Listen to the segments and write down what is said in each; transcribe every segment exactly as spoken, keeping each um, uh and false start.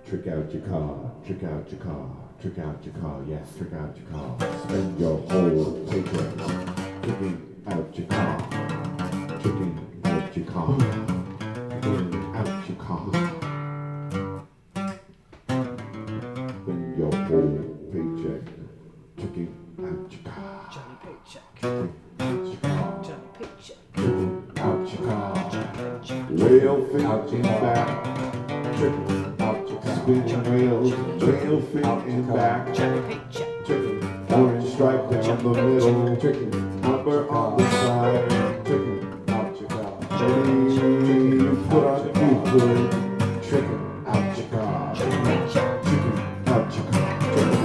Trick out your car, trick out your car, trick out your car, yes, trick out your car. Spend your whole paycheck tricking out your car, tricking out your car, tricking out your car. Spend your whole paycheck tricking out your car. Johnny Paycheck. Tricking out your car. Johnny Paycheck. Tricking out your car. Johnny Paycheck. Whale fit in back, tricking out your car. Spinning wheels, whale fit in back, Johnny Paycheck. tricking. Orange stripe down the middle, tricking. Number on the side, tricking out your car. Maybe you put on your foot, tricking out your car. Johnny Paycheck. Tricking out your car. Tricking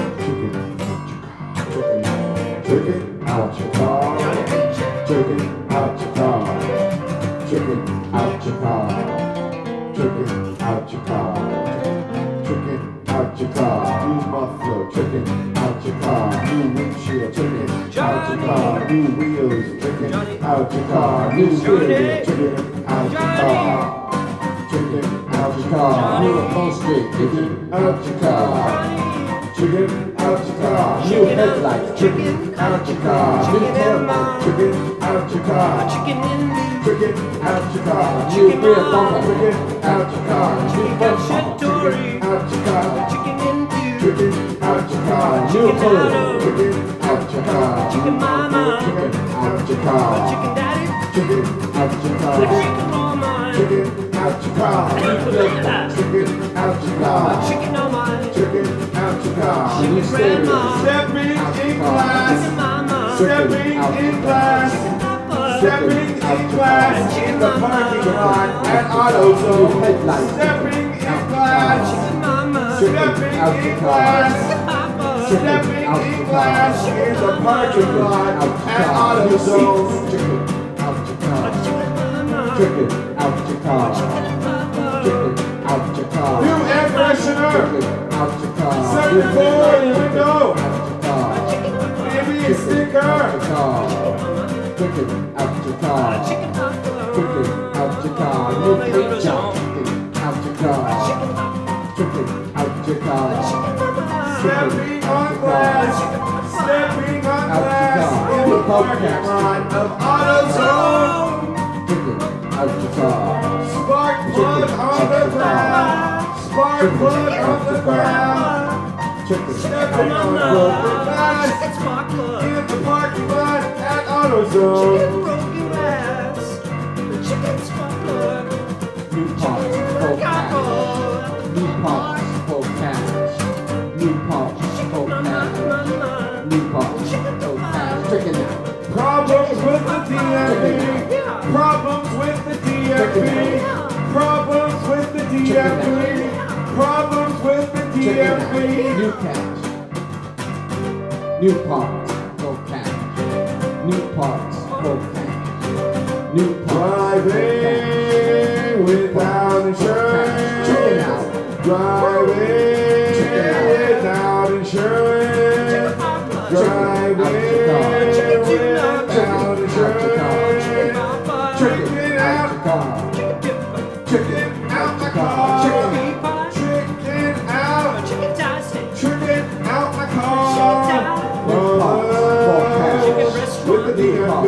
out your car. Tricking out your car. Johnny Paycheck. Tricking out your car. Tricking out your car. Tricking out your car. Tricking out your car. New muffler. Tricking out your car. New windshield. Tricking out your car. New wheels. Tricking out your car. New wheels. Tricking out your car. Tricking out your car. New upholstery. Tricking out your car. Tricking out your car. New headlights. Tricking out your car. New taillights. Tricking out your car. Chicken in the Tricking out your car. New rear bumper. Tricking out your car. New Chicken front bumper. Shitori. Tricking out your car. chicken into Tricking out your car. New Chicken color. Auto. Tricking out your car. Chicken Mama. Tricking out your car. Chicken Daddy. Tricking out your car. Chicken Mama. Tricking out your car. Tricking out your car. Chicken on my Tricking out your car. Chicken Grandma. Stepping in class. Chicken Mama. Stepping in class. Papa. Stepping in class in the parking lot at AutoZone. Stepping in class. Chicken Mama. Stepping in class. Papa. Stepping in class in the parking lot at AutoZone. Chicken out your car. Chicken Mama. Chicken out your car. Papa. Chicken out your car. New air freshener. Chicken out your car. Second floor, window. Out your car. Maybe a Chicken sticker. out your car. Chicken out your car. Chicken Papa. Chicken out your car. New paint job. Chicken out your car. Chicken out your car. Stepping on glass. Stepping on glass in the parking lot of AutoZone. Chicken out your car. Spark plug on the ground. Spark plug on the ground. Chicken Stepping on broken glass Chicken Sparkler. in the parking lot at Chicken AutoZone. broken glass. Chicken Sparkler. New parts, full cash. New parts, full cash. New parts, full cash. New parts, full cash. Chicken out. Problems with the D M V. Problems with the D M V. Problems with the D M V. Problems with the D Chicken M out. V. New cash. New parts, full cash. New parts, full cash. New parts, Driving without insurance. Chicken out. Driving Chicken out. without insurance. Driving without insurance. Chicken out. Chicken out my car. Chicken out. Chicken out my car. Brothers with the D M V.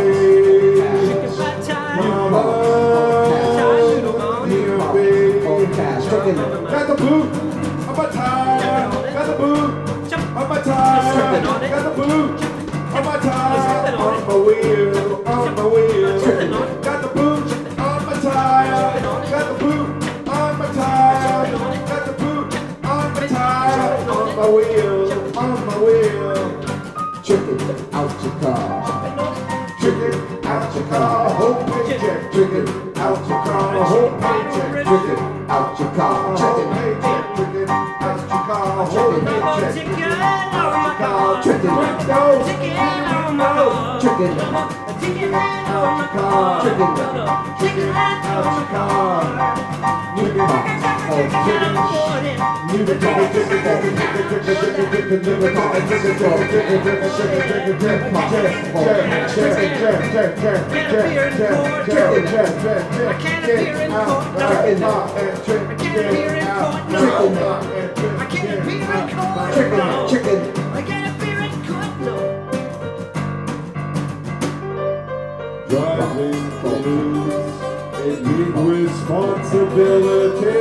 Got the boot on my tire. Got the boot on my tire. Got the boot on my tire. On my wheel. On my wheel. Got the boot on my tire. Got the boot on my tire. Got the boot on my tire. On my wheel. On my wheel. Chicken out your car. Chicken out your car. Whole paycheck. Chicken out your car. Whole paycheck. Chicken out your car. Whole paycheck. Chicken out your car. Whole paycheck. Chicken on my car. Chicken. Window. Chicken on my car. Chicken. Chicken on my car. Chicken. Chicken Out your car. New parts, full cash. New I get a feeling cold. Chicken, chicken. I get a feeling cold. No. Driving is a big responsibility.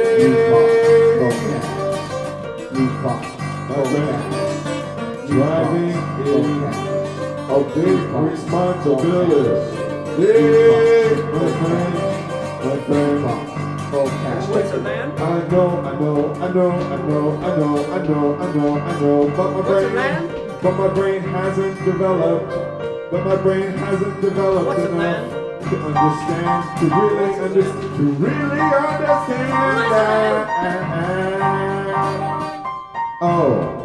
My friend, driving is a big responsibility. My friend, my friend. What's a man? I know, I know, I know, I know, I know, I know, I know, I know, but my What's a brain, man? but my brain hasn't developed, but my brain hasn't developed What's a enough man? to understand, to really understand, to really understand that. Oh.